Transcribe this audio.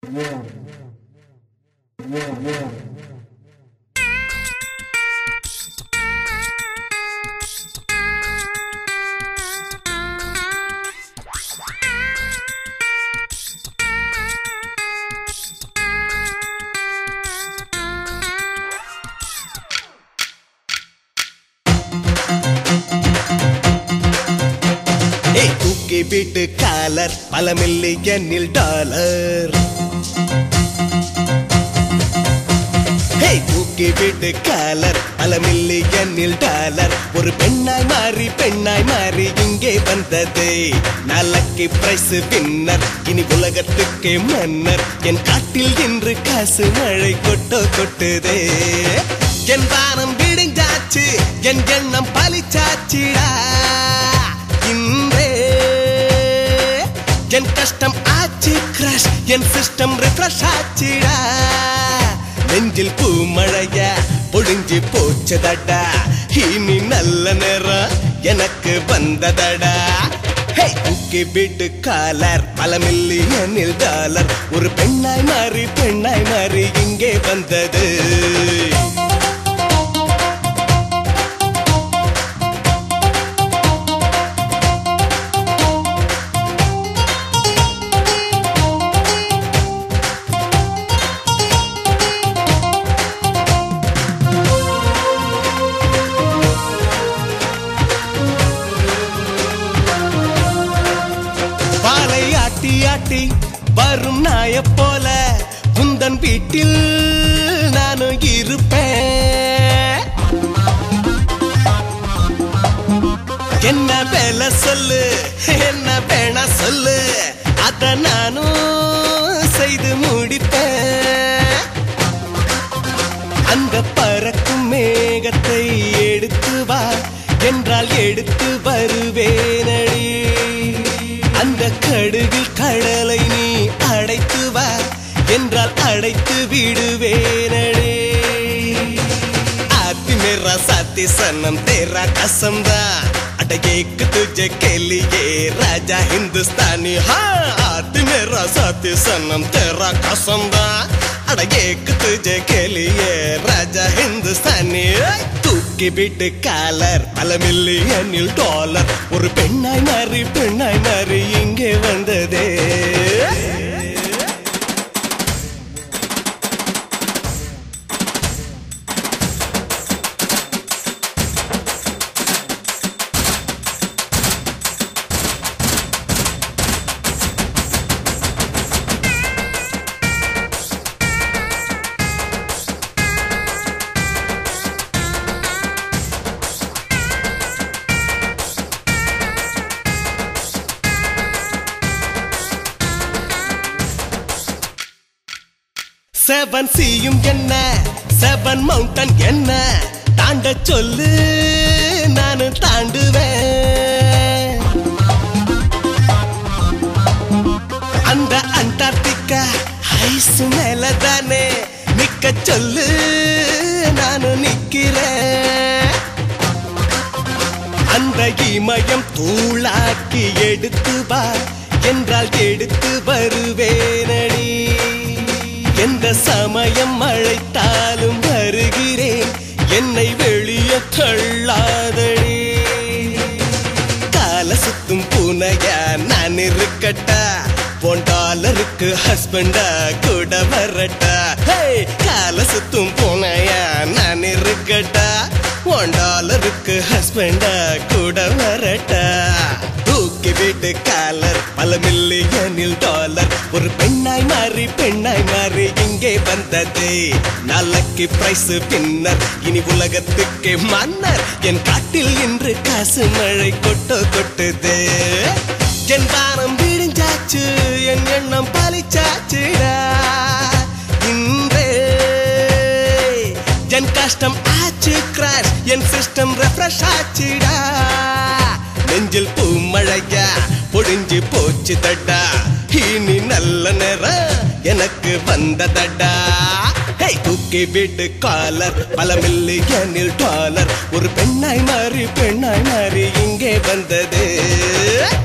தூக்கி வீட்டு காலர் பல மில்லியனில் டாலர். தூக்கி வீட்டு காலர் பல மில்லியனில் டாலர். ஒரு பெண்ணாய் மாறி இங்கே வந்தது. நாளைக்கு பிரைஸ் வின்னர், இனி உலகத்துக்கே மன்னர். என் காட்டில் இன்று காசு மழை கொட்டுதே. என் வானம் விடிஞ்சாச்சு, என் எண்ணம் பலிச்சாச்சிடா. என் கஷ்டம் ஆச்சு கிராஷ், என் சிஸ்டம் ரிஃப்ரெஷ் ஆச்சுடா. நெஞ்சில் பூ மழையா பொழிஞ்சு போச்சதடா. இனி நல்ல நேரம் எனக்கு வந்ததடா. தூக்கி வீட்டு காலர் பல மில்லியனில் டாலர். ஒரு பெண்ணாய் மாறி இங்கே வந்தது. ஆட்டி வரும் நாய போல உந்தன் வீட்டில் நானும் இருப்பேன். என்ன வேலை சொல்லு, என்ன வேணா சொல்லு, அத நானும் செய்து முடிப்பேன். அந்த பறக்கும் மேகத்தை எடுத்து வா என்றால் எடுத்து வருவேனடி. அந்த கடுகில் கடலை நீ அடைத்து வா என்றால் அடைத்து விடுவேனடே. आती मेरा साथी सनम तेरा कसम दा. अट एक तुझे के लिए राजा हिंदुस्तानी. हाँ आती मेरा साथी सनम तेरा कसम दा. अट एक तुझे के लिए राजा हिंदुस्तानी. தூக்கி வீட்டு காலர் பல மில்லியனில் டாலர். ஒரு பெண்ணாய் மாறி இங்கே வந்ததே. செவன் சீயும் என்ன, செவன் மவுண்டன் என்ன, தாண்ட சொல்லு நானு தாண்டுவேன். அந்த அண்டார்டிகா ஐஸ் மேலதானே நிக்க சொல்லு நானு நிக்கிறேன். அந்த இமயம் தூளாக்கி எடுத்து வா என்றால் எடுத்து வருவேனடி. எந்த சமயம் அழைத்தாலும் வருகிறேன், என்னை வெளியே தள்ளாதடி. கால சுத்தும் பூனையா நான் இருக்கட்டா, போன் டாலருக்கு ஹஸ்பண்டா கூட வரட்டா. கால சுத்தும் பூனையா நான் இருக்கட்டா, போன் டாலருக்கு ஹஸ்பண்டா கூட வரட்டா. தூக்கி வீட்டு காலர் பல மில்லியனில் டாலர். ஒரு பெண்ணாய் மாறி இங்கே வந்தது. நாளைக்கு பிரைஸ் வின்னர், இனி உலகத்துக்கே மன்னர். என் காட்டில் இன்று காசு மழை கொட்டுதே. என் வானம் விடிஞ்சாச்சு, என் எண்ணம் பலிச்சாச்சுடா. இன்றே என் கஷ்டம் ஆச்சு கிராஷ், என் சிஸ்டம் ரெஃப்ரெஷ் ஆச்சுடா. நெஞ்சில் பூ மழையா பொழிஞ்சு போச்சு தட்டா. இனி நல்ல நேரம் எனக்கு வந்ததடா. தூக்கி வீட்டு காலர் பல மில்லியனில் டாலர். ஒரு பெண்ணாய் மாறி இங்கே வந்தது.